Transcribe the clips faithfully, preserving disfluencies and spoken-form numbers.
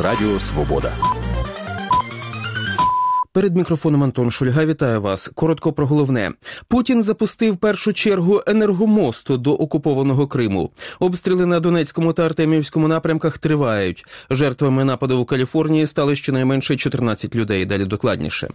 Радіо Свобода. Перед мікрофоном Антон Шульга. Вітаю вас. Коротко про головне. Путін запустив першу чергу енергомосту до окупованого Криму. Обстріли на Донецькому та Артемівському напрямках тривають. Жертвами нападу у Каліфорнії стали щонайменше чотирнадцять людей. Далі докладніше.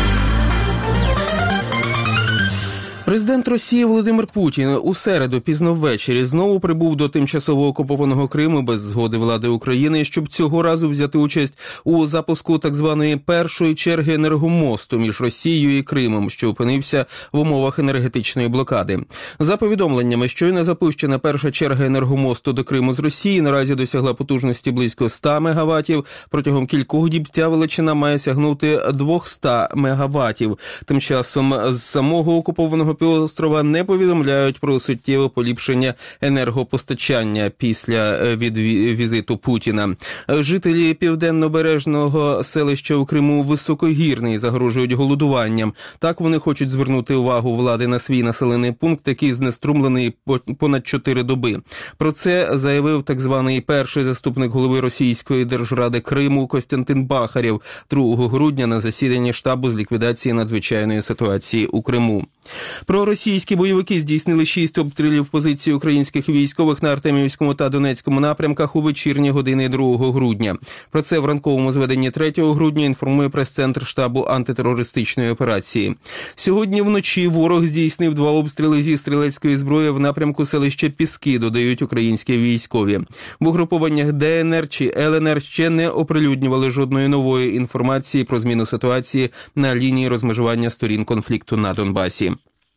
Президент Росії Володимир Путін у середу пізно ввечері знову прибув до тимчасово окупованого Криму без згоди влади України, щоб цього разу взяти участь у запуску так званої першої черги енергомосту між Росією і Кримом, що опинився в умовах енергетичної блокади. За повідомленнями, щойно запущена перша черга енергомосту до Криму з Росії наразі досягла потужності близько ста мегаваттів. Протягом кількох діб ця величина має сягнути двохсот мегаваттів. Тим часом з самого окупованого півострова не повідомляють про суттєве поліпшення енергопостачання після візиту Путіна. Жителі південнобережного селища у Криму Високогірний загрожують голодуванням. Так вони хочуть звернути увагу влади на свій населений пункт, який знеструмлений понад чотири доби. Про це заявив так званий перший заступник голови Російської держради Криму Костянтин Бахарєв другого грудня на засіданні штабу з ліквідації надзвичайної ситуації у Криму. Проросійські бойовики здійснили шість обстрілів позицій українських військових на Артемівському та Донецькому напрямках у вечірні години другого грудня. Про це в ранковому зведенні третього грудня інформує прес-центр штабу антитерористичної операції. Сьогодні вночі ворог здійснив два обстріли зі стрілецької зброї в напрямку селища Піски, додають українські військові. В угрупованнях Де Ен Ер чи Ел Ен Ер ще не оприлюднювали жодної нової інформації про зміну ситуації на лінії розмежування сторін конфлікту на Донбасі.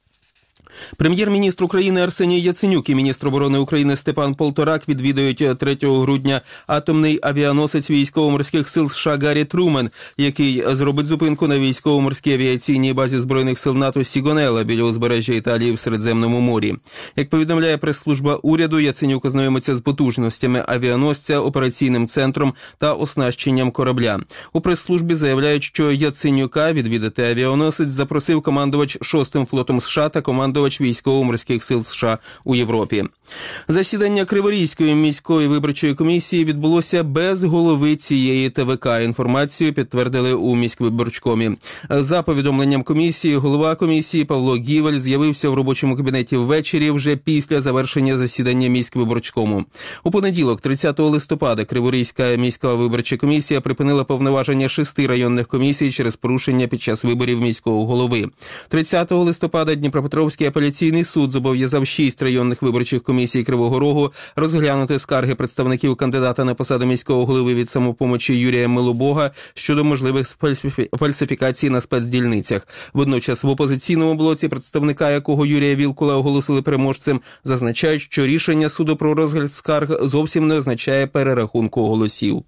Прем'єр-міністр України Арсеній Яценюк і міністр оборони України Степан Полторак відвідають третього грудня атомний авіаносець військово-морських сил США Гаррі Трумен, який зробить зупинку на військово-морській авіаційній базі Збройних сил НАТО Сігонелла біля узбережжя Італії в Середземному морі. Як повідомляє прес-служба уряду, Яценюк ознайомиться з потужностями авіаносця, операційним центром та оснащенням корабля. У прес-службі заявляють, що Яценюка відвідати авіаносець запросив командувач шостим флотом США та командувач військово-морських сил США у Європі. Засідання Криворізької міської виборчої комісії відбулося без голови цієї Те Ве Ка. Інформацію підтвердили у міськвиборчкомі. За повідомленням комісії, голова комісії Павло Гівель з'явився в робочому кабінеті ввечері вже після завершення засідання міськвиборчкому. У понеділок, тридцятого листопада, Криворізька міська виборча комісія припинила повноваження шести районних комісій через порушення під час виборів міського голови. тридцятого листопада Дніпропетровський апеляційний суд зобов'язав шість районних виборчих комісій Кривого Рогу розглянути скарги представників кандидата на посаду міського голови від «Самопомочі» Юрія Милобога щодо можливих фальсифікацій на спецдільницях. Водночас в опозиційному блоці, представника якого Юрія Вілкула оголосили переможцем, зазначають, що рішення суду про розгляд скарг зовсім не означає перерахунку голосів.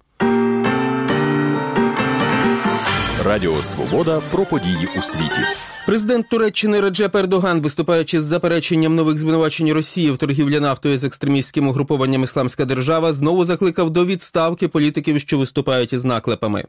Радіо Свобода про події у світі. Президент Туреччини Реджеп Ердоган, виступаючи з запереченням нових звинувачень Росії в торгівлі нафтою з екстремістським угрупованням «Ісламська держава», знову закликав до відставки політиків, що виступають із наклепами.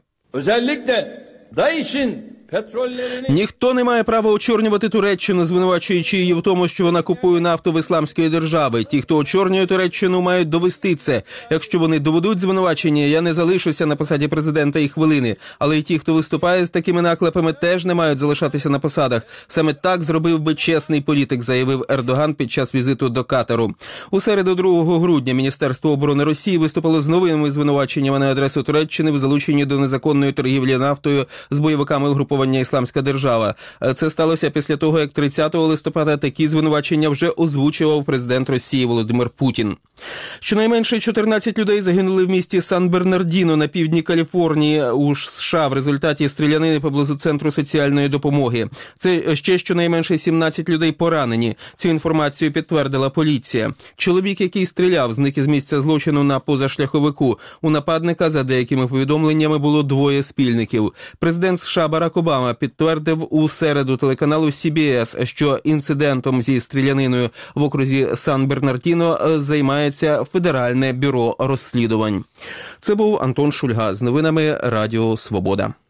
Ніхто не має права очорнювати Туреччину, звинувачуючи її в тому, що вона купує нафту в Ісламської держави. Ті, хто очорнює Туреччину, мають довести це. Якщо вони доведуть звинувачення, я не залишуся на посаді президента і хвилини. Але й ті, хто виступає з такими наклепами, теж не мають залишатися на посадах. Саме так зробив би чесний політик, заявив Ердоган під час візиту до Катару. У середу, другого грудня, Міністерство оборони Росії виступило з новими звинуваченнями на адресу Туреччини в залученні до незаконної торгівлі нафтою з бойовиками угруповання «Ісламська держава». Це сталося після того, як тридцятого листопада такі звинувачення вже озвучував президент Росії Володимир Путін. Щонайменше чотирнадцять людей загинули в місті Сан-Бернардіно на півдні Каліфорнії у США в результаті стрілянини поблизу центру соціальної допомоги. Це ще щонайменше сімнадцять людей поранені. Цю інформацію підтвердила поліція. Чоловік, який стріляв, зник із місця злочину на позашляховику. У нападника, за деякими повідомленнями, було двоє спільників. Президент США Барак Обама підтвердив у середу телеканалу Сі Бі Ес, що інцидентом зі стріляниною в окрузі Сан-Бернардіно займається Федеральне бюро розслідувань. Це був Антон Шульга з новинами Радіо Свобода.